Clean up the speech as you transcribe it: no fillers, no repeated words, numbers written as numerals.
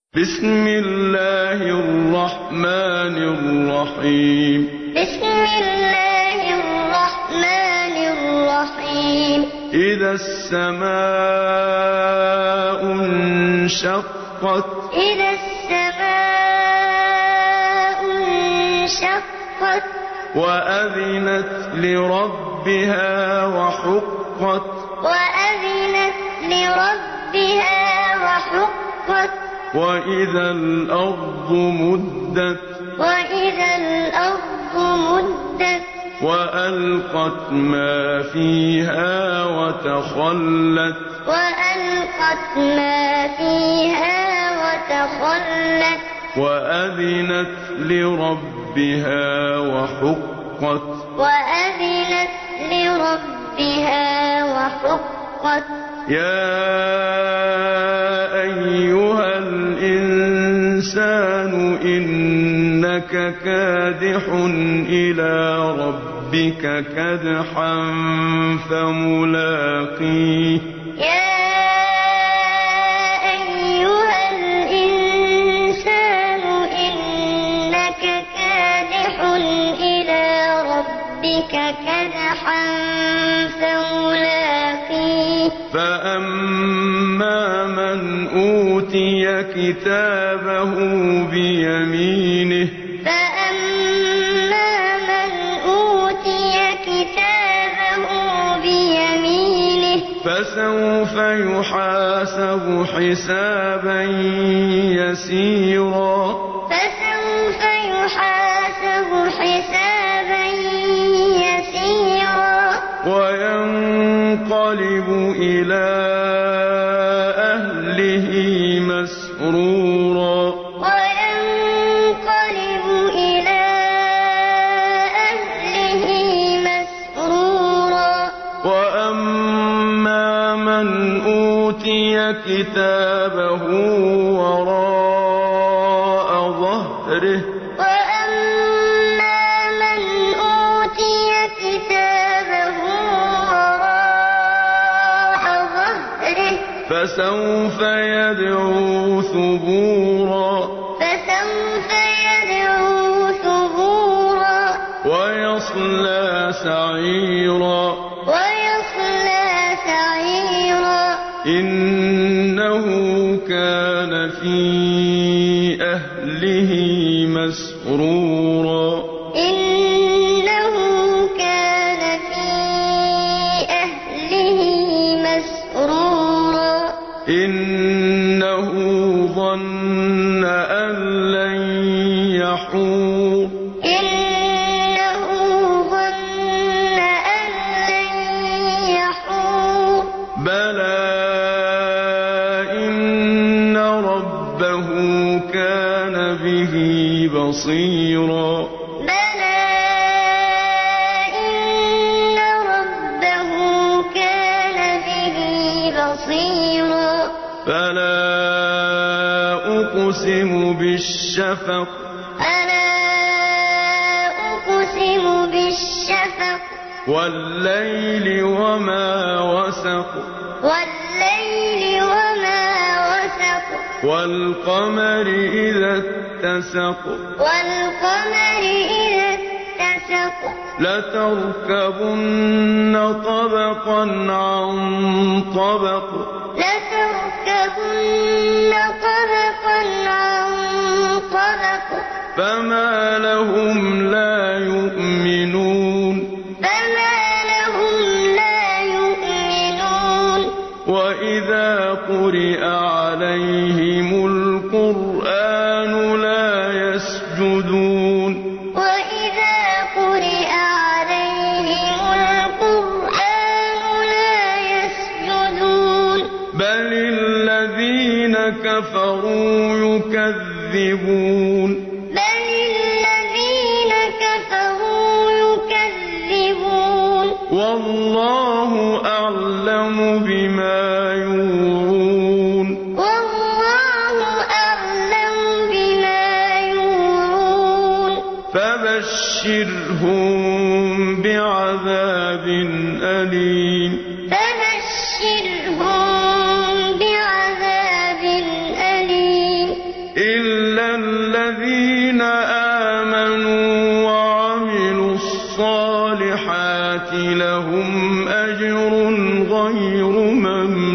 بسم الله الرحمن الرحيم بسم الله الرحمن الرحيم إذا السماء انشقت إذا السماء انشقت وأذنت لربها وحقت وأذنت لربها وحقت وإذا الأرض مدت وإذا الأرض مدت وألقت ما فيها وتخلت وألقت ما فيها وتخلت وأذنت لربها وحقت وأذنت لربها وحقت يا أيها الإنسان إنك كادح إلى ربك كدحا فملاقيه يا أيها الإنسان إنك كادح إلى ربك كدحا فملاقيه فأما من أوتي كتابه بيمينه فأما من أوتي كتابه بيمينه فسوف يحاسب حسابا يسيرا فسوف يحاسب حسابا يسيرا وينقلب إلى أهله مسرورا وينقلب إلى أهله مسرورا وأما من أوتي كتابه وراء ظهره وأما من أوتي كتابه وراء ظهره فسوف يدعو ثبورا فسوف يدعو ثبورا ويصلى سعيرا ويصلى سعيرا إنه كان في أهله مسرورا إنه كان في أهله مسرورا إنه ظن أن لن يحور إنه ظن أن لن يحور بلى إن ربه كان به بصيرا بلى إن ربه كان به بصيرا فلا أقسم بالشفق ألا أقسم بالشفق والليل وما وسق والليل وما وسق والقمر إذا اتسق والقمر إذا اتسق لتركبن طبقا عن طبق لتركبن طبقا عن طبق فما لهم لا يؤمنون فما لهم لا يؤمنون وإذا قرئ عليهم القرآن لا يسجدون وإذا قرئ عليهم القرآن لا يسجدون بل الذين كفروا يكذبون بل الذين كفروا يكذبون والله أعلم بما يوعون والله أعلم بما يوعون فبشرهم بعذاب أليم فبشرهم بعذاب أليم الصالحات لهم أجر غير ممنون